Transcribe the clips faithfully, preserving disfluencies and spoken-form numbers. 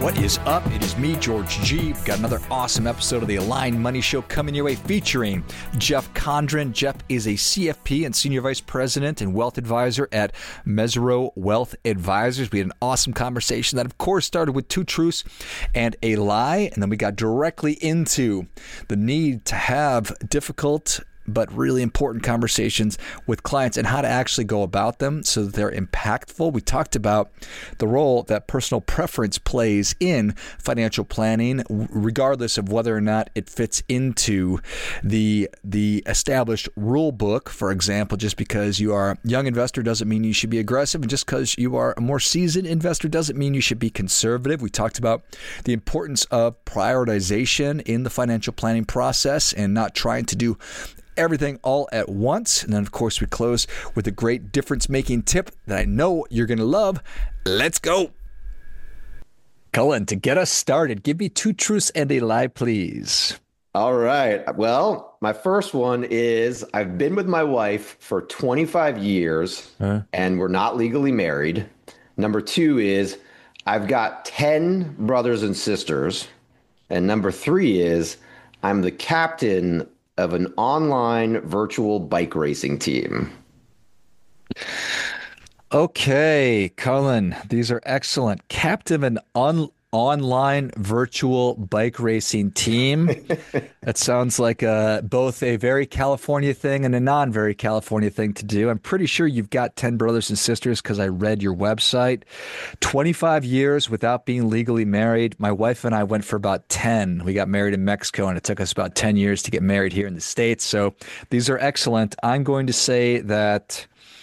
What is up? It is me, George G. We've got another awesome episode of the Aligned Money Show coming your way featuring Jeff Condren. Jeff is a C F P and Senior Vice President and Wealth Advisor at Mesirow Wealth Advisors. We had an awesome conversation that, of course, started with two truths and a lie, and then we got directly into the need to have difficult but really important conversations with clients and how to actually go about them so that they're impactful. We talked about the role that personal preference plays in financial planning, regardless of whether or not it fits into the the established rule book. For example, just because you are a young investor doesn't mean you should be aggressive, and just because you are a more seasoned investor doesn't mean you should be conservative. We talked about the importance of prioritization in the financial planning process and not trying to do everything all at once. And then, of course, we close with a great difference-making tip that I know you're going to love. Let's go. Cullen, to get us started, give me two truths and a lie, please. All right. Well, my first one is I've been with my wife for twenty-five years huh? and we're not legally married. Number two is I've got ten brothers and sisters. And number three is I'm the captain of an online virtual bike racing team. Okay, Cullen, these are excellent. Captain of an on, online virtual bike racing team. That sounds like a, both a very California thing and a non-very California thing to do. I'm pretty sure you've got ten brothers and sisters because I read your website. twenty-five years without being legally married. My wife and I went for about ten. We got married in Mexico, and it took us about ten years to get married here in the States. So these are excellent. I'm going to say that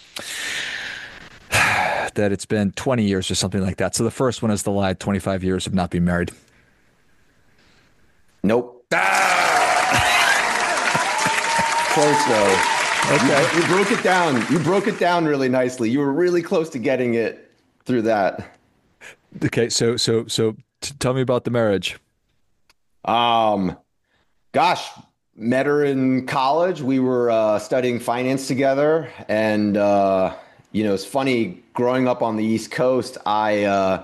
that it's been twenty years or something like that. So the first one is the lie, twenty-five years of not being married. Nope. Ah! Close though. Okay. You, you broke it down. You broke it down really nicely. You were really close to getting it through that. Okay. So, so, so t- tell me about the marriage. Um, gosh, met her in college. We were uh, studying finance together, and uh, you know, it's funny growing up on the East Coast. I, uh,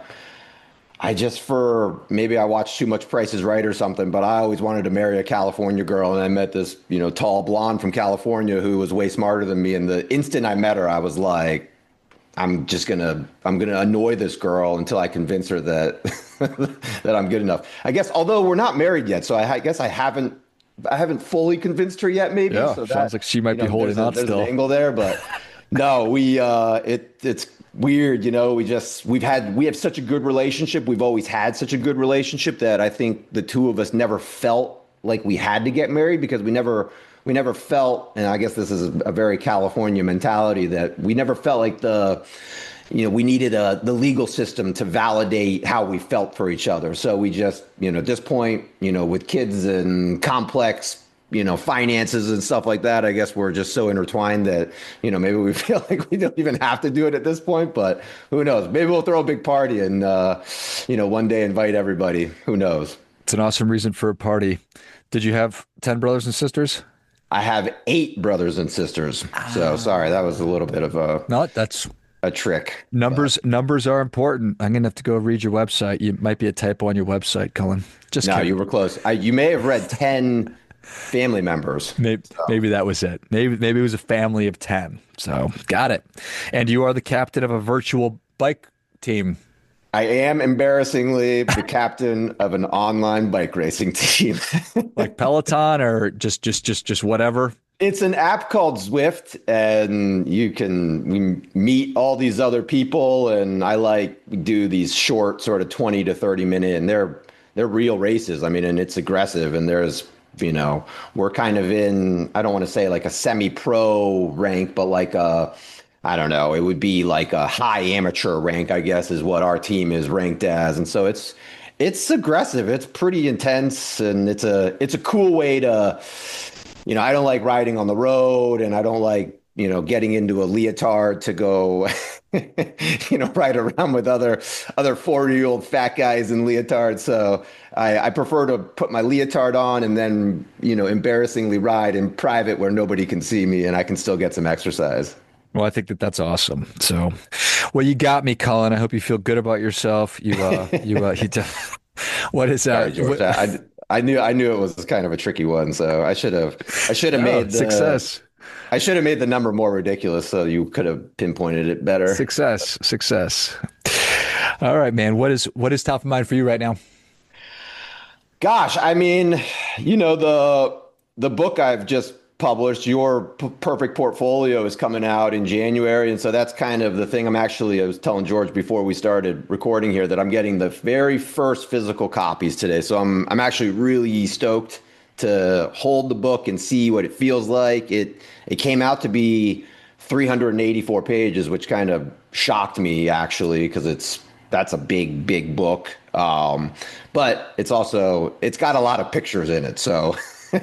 I just for maybe I watched too much Price is Right or something, but I always wanted to marry a California girl, and I met this, you know, tall blonde from California who was way smarter than me. And the instant I met her, I was like, I'm just gonna, I'm gonna annoy this girl until I convince her that that I'm good enough. I guess, although we're not married yet, so I, I guess I haven't, I haven't fully convinced her yet. Maybe. Yeah, so sounds that, like she might you know, be holding there's on a, there's still. An angle there, but. No, we, uh, it, it's weird. You know, we just, we've had, we have such a good relationship. We've always had such a good relationship that I think the two of us never felt like we had to get married because we never, we never felt, and I guess this is a very California mentality, that we never felt like the, you know, we needed a, the legal system to validate how we felt for each other. So we just, you know, at this point, you know, with kids and complex, you know, finances and stuff like that, I guess we're just so intertwined that, you know, maybe we feel like we don't even have to do it at this point, but who knows? Maybe we'll throw a big party and, uh, you know, one day invite everybody. Who knows? It's an awesome reason for a party. Did you have ten brothers and sisters? I have eight brothers and sisters. So sorry, that was a little bit of a, no, that's a trick. Numbers, but. numbers are important. I'm going to have to go read your website. You might be a typo on your website, Cullen. Just no, kidding. You were close. I, you may have read ten family members. Maybe, so. maybe that was it. Maybe maybe it was a family of ten. So got it. And you are the captain of a virtual bike team. I am embarrassingly the captain of an online bike racing team. Like Peloton or just just just just whatever? It's an app called Zwift, and you can we meet all these other people, and I like do these short sort of twenty to thirty minute, and they're they're real races. I mean, and it's aggressive, and there's you know, we're kind of in, I don't want to say like a semi-pro rank, but like a, I don't know, it would be like a high amateur rank, I guess, is what our team is ranked as. And so it's, it's aggressive. It's pretty intense, and it's a, it's a cool way to, you know, I don't like riding on the road, and I don't like, you know, getting into a leotard to go, you know, ride around with other other forty-year-old fat guys in leotards. So I, I prefer to put my leotard on and then, you know, embarrassingly ride in private where nobody can see me and I can still get some exercise. Well, I think that that's awesome. So, Well, you got me, Colin. I hope you feel good about yourself. You, uh, you, uh, you. Def- what is Sorry, that? George. What, I, I knew I knew it was kind of a tricky one, so I should have I should have no, made the success, I should have made the number more ridiculous so you could have pinpointed it better. success, success. All right, man. What is what is top of mind for you right now? Gosh, I mean, you know, the the book I've just published, Your P- Perfect Portfolio, is coming out in January, and so that's kind of the thing. I'm actually, I was telling George before we started recording here that I'm getting the very first physical copies today. So I'm I'm actually really stoked to hold the book and see what it feels like. It it came out to be three hundred eighty-four pages, which kind of shocked me actually, because it's that's a big, big book. Um, but it's also it's got a lot of pictures in it. So,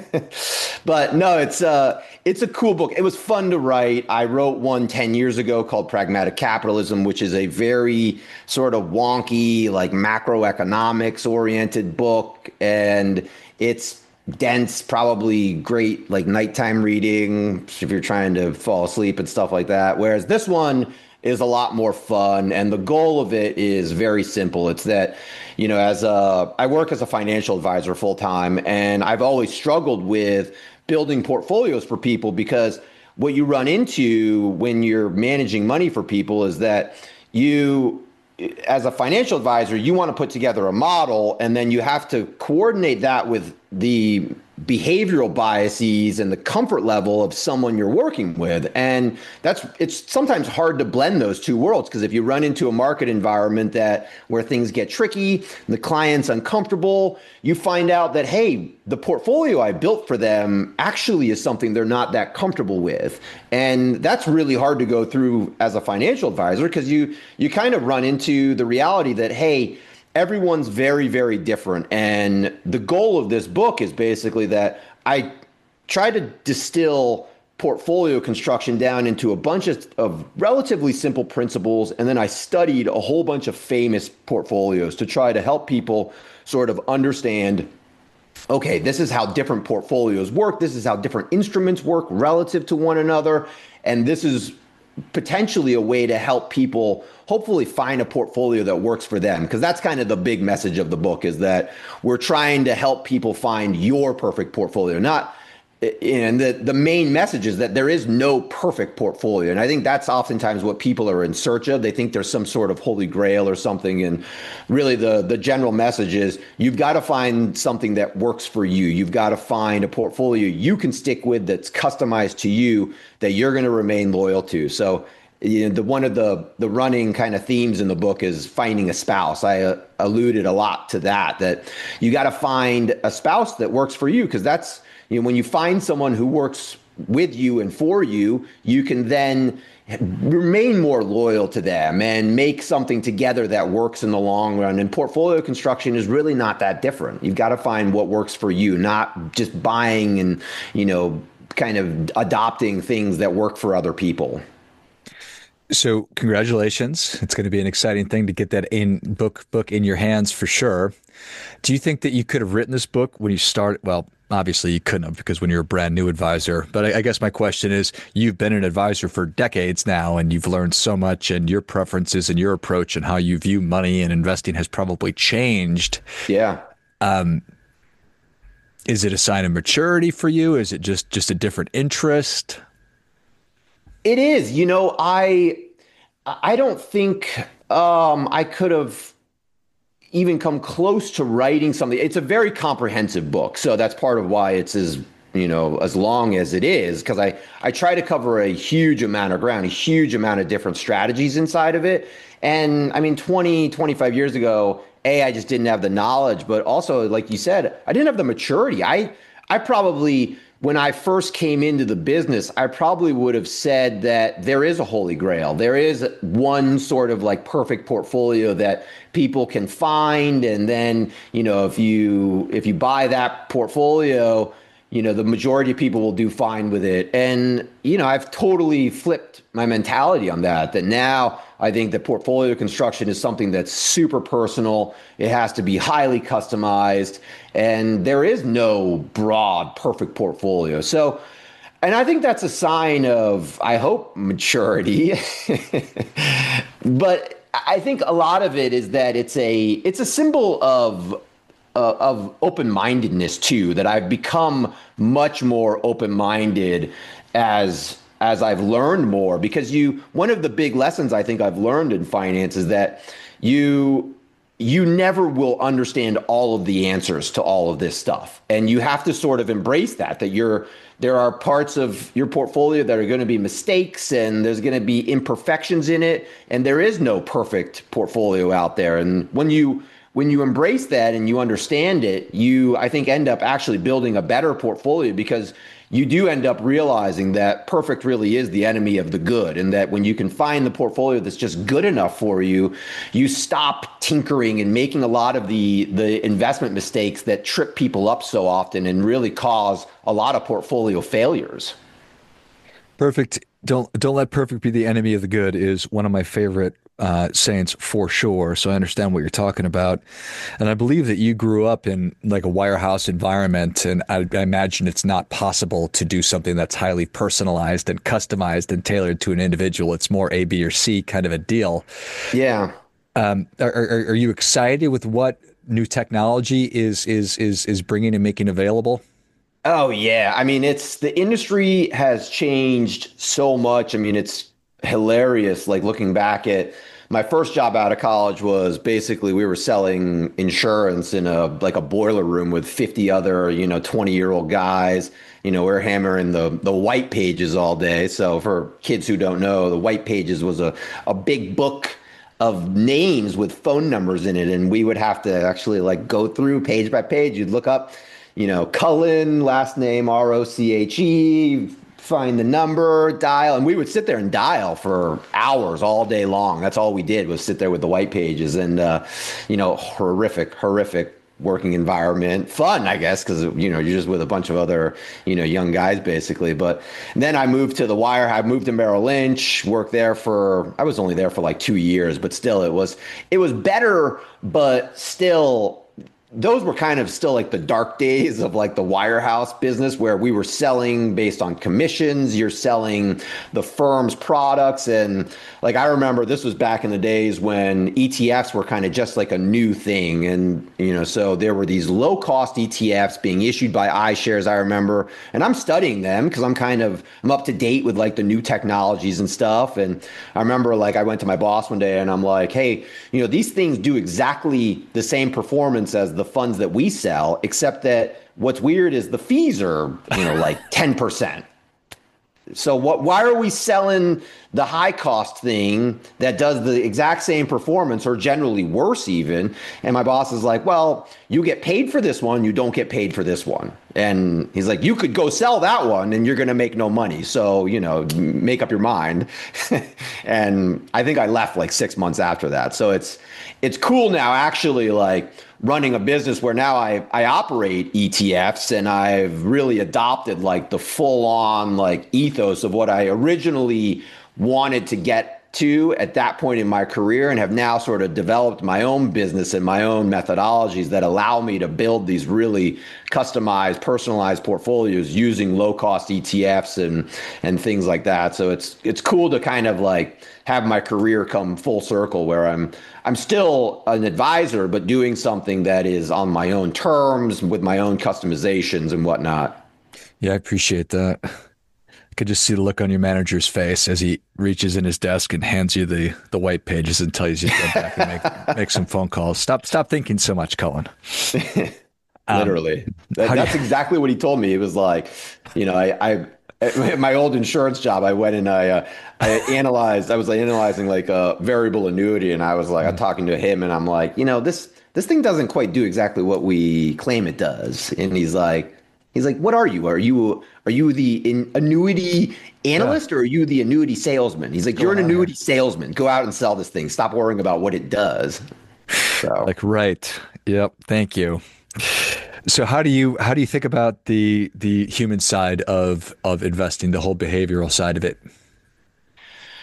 but no, it's uh it's a cool book. It was fun to write. I wrote one ten years ago called Pragmatic Capitalism, which is a very sort of wonky, like macroeconomics oriented book, and it's dense, probably great like nighttime reading if you're trying to fall asleep and stuff like that. Whereas this one is a lot more fun, and the goal of it is very simple. It's that, you know, as a I work as a financial advisor full time, and I've always struggled with building portfolios for people, because what you run into when you're managing money for people is that you, as a financial advisor, you want to put together a model, and then you have to coordinate that with the behavioral biases and the comfort level of someone you're working with. And that's it's sometimes hard to blend those two worlds, because if you run into a market environment that where things get tricky, the client's uncomfortable, you find out that, hey, the portfolio I built for them actually is something they're not that comfortable with. And that's really hard to go through as a financial advisor, because you you kind of run into the reality that, hey, everyone's very, very different. And the goal of this book is basically that I try to distill portfolio construction down into a bunch of, of relatively simple principles. And then I studied a whole bunch of famous portfolios to try to help people sort of understand, okay, this is how different portfolios work. This is how different instruments work relative to one another. And this is potentially a way to help people hopefully find a portfolio that works for them, because that's kind of the big message of the book, is that we're trying to help people find your perfect portfolio. Not and the the main message is that there is no perfect portfolio, and I think that's oftentimes what people are in search of. They think there's some sort of holy grail or something, and really the the general message is you've got to find something that works for you. You've got to find a portfolio you can stick with that's customized to you, that you're going to remain loyal to. So, you know, the one of the the running kind of themes in the book is finding a spouse. I uh, alluded a lot to that, that you got to find a spouse that works for you, because that's, you know, when you find someone who works with you and for you, you can then remain more loyal to them and make something together that works in the long run. And portfolio construction is really not that different. You've got to find what works for you, not just buying and, you know, kind of adopting things that work for other people. So congratulations. It's going to be an exciting thing to get that in book book in your hands for sure. Do you think that you could have written this book when you started? Well, obviously you couldn't have, because when you're a brand new advisor. But I, I guess my question is, you've been an advisor for decades now, and you've learned so much, and your preferences and your approach and how you view money and investing has probably changed. Yeah. Um, is it a sign of maturity for you? Is it just just a different interest? It is. You know, I I don't think um, I could have even come close to writing something. It's a very comprehensive book, so that's part of why it's as, you know, as long as it is, because I I try to cover a huge amount of ground, a huge amount of different strategies inside of it. And I mean, twenty, twenty-five years ago, A, I just didn't have the knowledge, but also, like you said, I didn't have the maturity. I I probably, when I first came into the business, I probably would have said that there is a holy grail. There is one sort of like perfect portfolio that people can find. And then, you know, if you if you buy that portfolio, you know, the majority of people will do fine with it. And, you know, I've totally flipped my mentality on that, that now I think that portfolio construction is something that's super personal. It has to be highly customized, and there is no broad, perfect portfolio. So And I think that's a sign of, I hope, maturity. But I think a lot of it is that it's a it's a symbol of uh, of open-mindedness too. That I've become much more open-minded as as I've learned more. Because you, one of the big lessons I think I've learned in finance is that you you never will understand all of the answers to all of this stuff. And you have to sort of embrace that, that you're, there are parts of your portfolio that are going to be mistakes and there's going to be imperfections in it. And there is no perfect portfolio out there. And when you, when you embrace that and you understand it, you, I think, end up actually building a better portfolio, because you do end up realizing that perfect really is the enemy of the good. And that when you can find the portfolio that's just good enough for you, you stop tinkering and making a lot of the, the investment mistakes that trip people up so often and really cause a lot of portfolio failures. Perfect. Don't don't let perfect be the enemy of the good is one of my favorite uh, sayings for sure. So I understand what you're talking about, and I believe that you grew up in like a wirehouse environment, and I, I imagine it's not possible to do something that's highly personalized and customized and tailored to an individual. It's more A, B, or C kind of a deal. Yeah. Um, are, are, are you excited with what new technology is is is is bringing and making available? Oh yeah. I mean, it's the industry has changed so much. I mean, it's hilarious. Like looking back at my first job out of college was basically we were selling insurance in a like a boiler room with fifty other, you know, twenty year old guys. You know, we're hammering the the white pages all day. So for kids who don't know, the white pages was a, a big book of names with phone numbers in it. And we would have to actually like go through page by page. You'd look up, you know, Cullen, last name R O C H E, find the number, dial. And we would sit there and dial for hours all day long. That's all we did was sit there with the white pages. And, uh, you know, horrific, horrific working environment. Fun, I guess, because, you know, you're just with a bunch of other, you know, young guys, basically. But then I moved to the Wire. I moved to Merrill Lynch, worked there for, I was only there for like two years, but still it was, it was better, but still, those were kind of still like the dark days of like the wirehouse business where we were selling based on commissions. You're selling the firm's products. And like, I remember this was back in the days when E T Fs were kind of just like a new thing. And, you know, so there were these low cost E T Fs being issued by iShares, I remember, and I'm studying them because I'm kind of, I'm up to date with like the new technologies and stuff. And I remember like I went to my boss one day and I'm like, hey, you know, these things do exactly the same performance as the the funds that we sell, except that what's weird is the fees are, you know, like ten percent. So what, why are we selling the high cost thing that does the exact same performance or generally worse even? And my boss is like, well, you get paid for this one. You don't get paid for this one. And he's like, you could go sell that one and you're going to make no money. So, you know, make up your mind. And I think I left like six months after that. So it's, it's cool now actually like running a business where now I, I operate E T Fs and I've really adopted like the full on like ethos of what I originally wanted to get to at that point in my career, and have now sort of developed my own business and my own methodologies that allow me to build these really customized, personalized portfolios using low cost E T Fs and and things like that. So it's it's cool to kind of like have my career come full circle where I'm I'm still an advisor, but doing something that is on my own terms with my own customizations and whatnot. Yeah, I appreciate that. I could just see the look on your manager's face as he reaches in his desk and hands you the, the white pages and tells you to go back and make, make some phone calls. Stop stop thinking so much, Cullen. Literally. Um, that, that's you... exactly what he told me. It was like, you know, I, I at my old insurance job, I went and I uh, I analyzed, I was like analyzing like a variable annuity, and I was like, I'm talking to him and I'm like, you know, this this thing doesn't quite do exactly what we claim it does. And he's like, He's like, what are you? Are you are you the in annuity analyst, yeah, or are you the annuity salesman? He's like, you're an annuity salesman. Go out and sell this thing. Stop worrying about what it does. So. Like, right. Yep. Thank you. So how do you how do you think about the the human side of of investing, the whole behavioral side of it?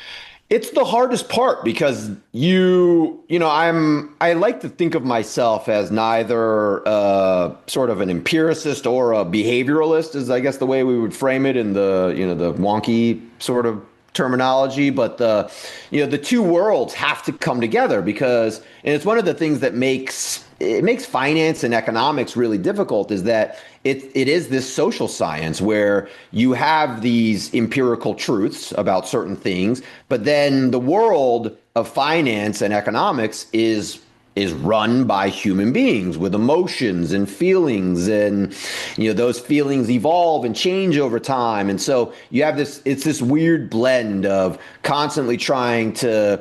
It's the hardest part because you, you know, I'm, I like to think of myself as neither uh, sort of an empiricist or a behavioralist, is I guess the way we would frame it in the, you know, the wonky sort of terminology. But the, you know, the two worlds have to come together because, and it's one of the things that makes it makes finance and economics really difficult is that it it is this social science where you have these empirical truths about certain things, but then the world of finance and economics is is run by human beings with emotions and feelings, and you know those feelings evolve and change over time. And so you have this it's this weird blend of constantly trying to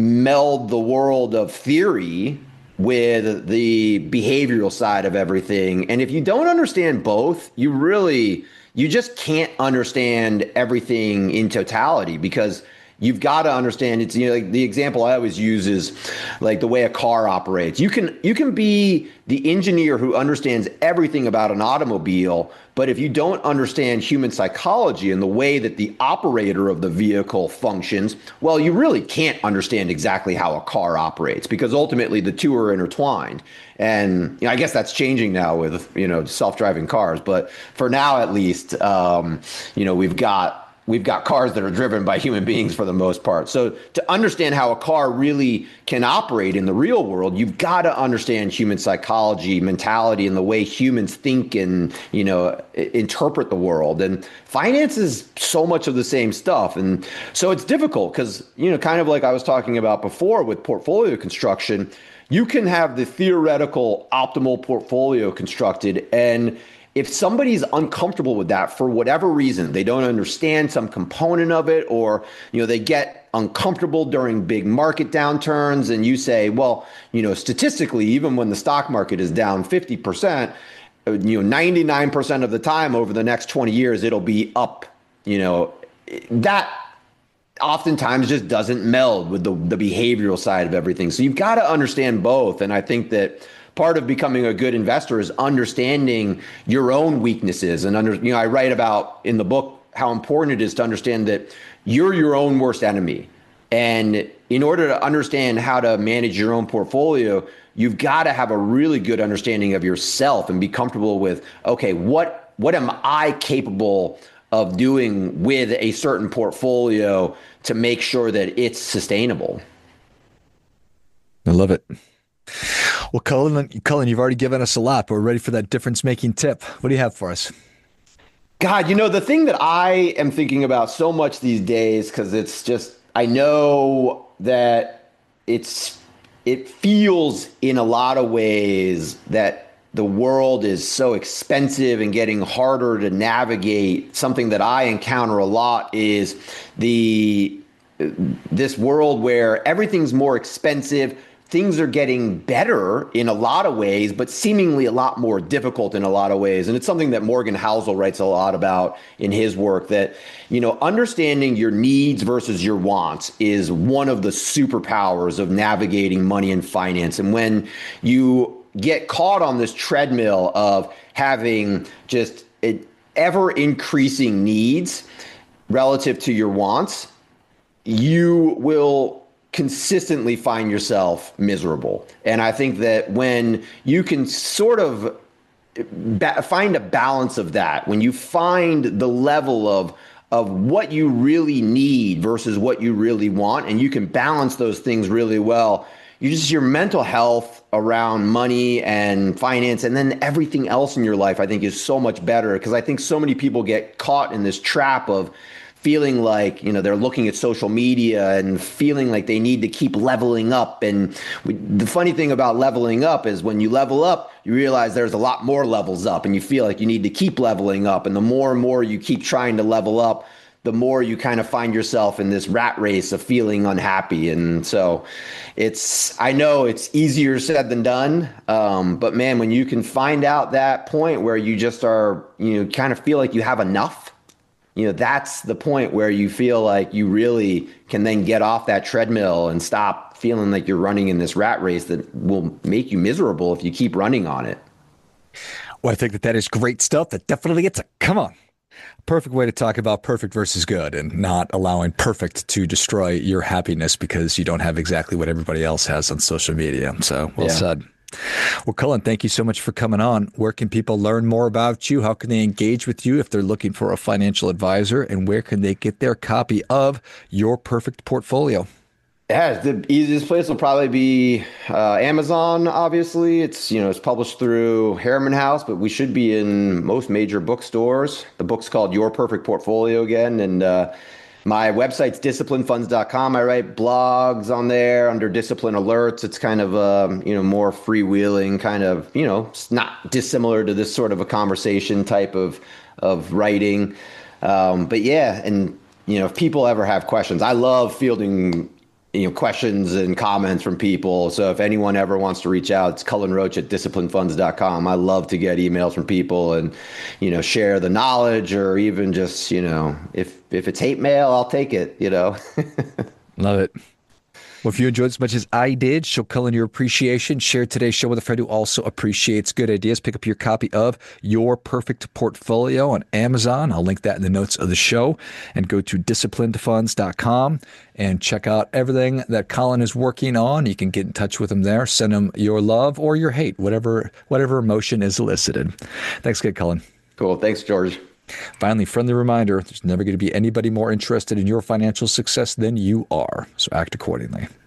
meld the world of theory with the behavioral side of everything. And if you don't understand both, you really, you just can't understand everything in totality because you've got to understand it's, you know, like the example I always use is like the way a car operates. You can, you can be the engineer who understands everything about an automobile, but if you don't understand human psychology and the way that the operator of the vehicle functions, well, you really can't understand exactly how a car operates because ultimately the two are intertwined. And you know, I guess that's changing now with, you know, self-driving cars. But for now, at least, um, you know, we've got We've got cars that are driven by human beings for the most part. So to understand how a car really can operate in the real world, you've got to understand human psychology, mentality, and the way humans think and, you know, interpret the world. And finance is so much of the same stuff. And so it's difficult because, you know, kind of like I was talking about before with portfolio construction, you can have the theoretical optimal portfolio constructed, and if somebody's uncomfortable with that for whatever reason, they don't understand some component of it, or, you know, they get uncomfortable during big market downturns, and you say, well, you know, statistically, even when the stock market is down fifty percent, you know, ninety-nine percent of the time over the next twenty years, it'll be up, you know, that oftentimes just doesn't meld with the, the behavioral side of everything. So you've got to understand both. And I think that part of becoming a good investor is understanding your own weaknesses. And under, you know, I write about in the book how important it is to understand that you're your own worst enemy. And in order to understand how to manage your own portfolio, you've got to have a really good understanding of yourself and be comfortable with, okay, what what am I capable of doing with a certain portfolio to make sure that it's sustainable? I love it. Well, Cullen, Cullen, you've already given us a lot, but we're ready for that difference-making tip. What do you have for us? God, you know, the thing that I am thinking about so much these days, because it's just, I know that it's, it feels in a lot of ways that the world is so expensive and getting harder to navigate. Something that I encounter a lot is the, this world where everything's more expensive. Things are getting better in a lot of ways, but seemingly a lot more difficult in a lot of ways. And it's something that Morgan Housel writes a lot about in his work, that, you know, understanding your needs versus your wants is one of the superpowers of navigating money and finance. And when you get caught on this treadmill of having just ever increasing needs relative to your wants, you will consistently find yourself miserable. And I think that when you can sort of ba- find a balance of that, when you find the level of of what you really need versus what you really want, and you can balance those things really well, you just, your mental health around money and finance and then everything else in your life, I think, is so much better. Because I think so many people get caught in this trap of feeling like, you know, they're looking at social media and feeling like they need to keep leveling up. And we, the funny thing about leveling up is when you level up, you realize there's a lot more levels up, and you feel like you need to keep leveling up. And the more and more you keep trying to level up, the more you kind of find yourself in this rat race of feeling unhappy. And so it's, I know it's easier said than done. Um, but man, when you can find out that point where you just are, you know, kind of feel like you have enough, you know, that's the point where you feel like you really can then get off that treadmill and stop feeling like you're running in this rat race that will make you miserable if you keep running on it. Well, I think that that is great stuff. That definitely gets a come on. Perfect way to talk about perfect versus good and not allowing perfect to destroy your happiness because you don't have exactly what everybody else has on social media. So well Yeah. said. Well, Cullen, thank you so much for coming on. Where can people learn more about you? How can they engage with you if they're looking for a financial advisor? And where can they get their copy of Your Perfect Portfolio? Yeah, the easiest place will probably be uh, Amazon. Obviously, it's you know it's published through Harriman House, but we should be in most major bookstores. The book's called Your Perfect Portfolio again, and uh, my website's discipline funds dot com. I write blogs on there under Discipline Alerts. It's kind of um, you know more freewheeling, kind of you know it's not dissimilar to this sort of a conversation type of of writing. Um, but yeah, and you know if people ever have questions, I love fielding you know, questions and comments from people. So if anyone ever wants to reach out, it's Cullen Roach at discipline funds dot com. I love to get emails from people and, you know, share the knowledge or even just, you know, if, if it's hate mail, I'll take it, you know. Love it. Well, if you enjoyed as much as I did, show Cullen your appreciation. Share today's show with a friend who also appreciates good ideas. Pick up your copy of Your Perfect Portfolio on Amazon. I'll link that in the notes of the show. And go to disciplined funds dot com and check out everything that Cullen is working on. You can get in touch with him there. Send him your love or your hate, whatever whatever emotion is elicited. Thanks again, Cullen. Cool. Thanks, George. Finally, friendly reminder, there's never going to be anybody more interested in your financial success than you are. So act accordingly.